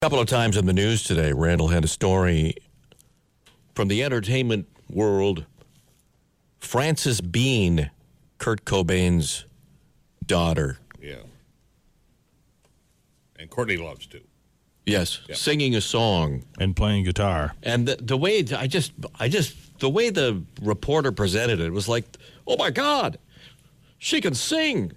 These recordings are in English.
A couple of times in the news today, Randall had a story from the entertainment world. Frances Bean, Kurt Cobain's daughter. Yeah. And Courtney loves to. Yes, singing a song and playing guitar. And the way the way the reporter presented it was like, oh my God, she can sing.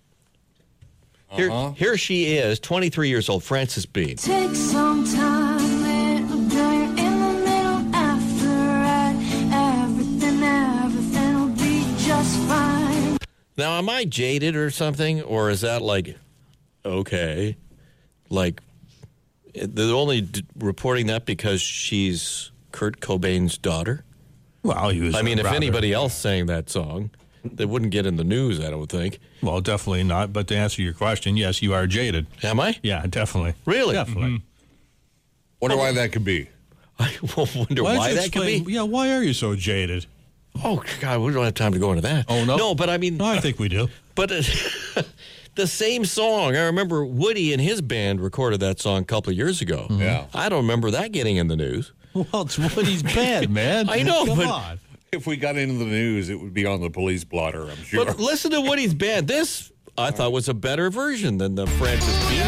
Here she is, 23 years old, Frances Bean. Take some time, little girl, you're in the middle after right. Everything will be just fine. Now, am I jaded or something? Or is that like, okay, like, they're only reporting that because she's Kurt Cobain's daughter? Well, he was. I mean, if anybody else sang that song, they wouldn't get in the news, I don't think. Well, definitely not. But to answer your question, yes, you are jaded. Am I? Yeah, definitely. Really? Definitely. Mm-hmm. Wonder why that could be. I wonder why that could be. Yeah, why are you so jaded? Oh, God, we don't have time to go into that. Oh, no? No, but I mean... No, I think we do. But the same song, I remember Woody and his band recorded that song a couple of years ago. Mm-hmm. Yeah. I don't remember that getting in the news. Well, it's Woody's band, man. I know, Come but... on. If we got into the news, it would be on the police blotter, I'm sure. But listen to Woody's band. This, I thought, was a better version than the Frances Bean.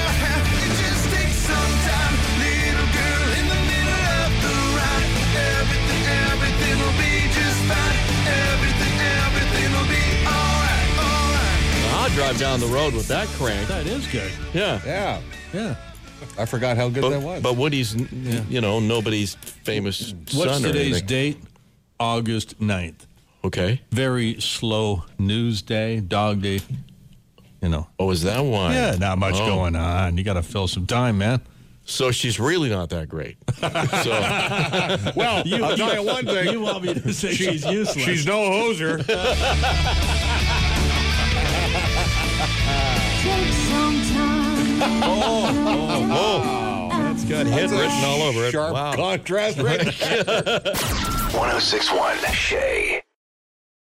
I'll drive down the road with that crank. That is good. Yeah. Yeah. I forgot how good that was. But Woody's, nobody's famous son What's or today's anything. date? August 9th. Okay. Very slow news day, dog day, Oh, is that why? Yeah, not much going on. You got to fill some time, man. So she's really not that great. Well, I'll tell you one thing. You want me to say she's useless. She's no hoser. Take some time. That's got hit written all over it. Sharp Wow. contrast right 1061 Shay.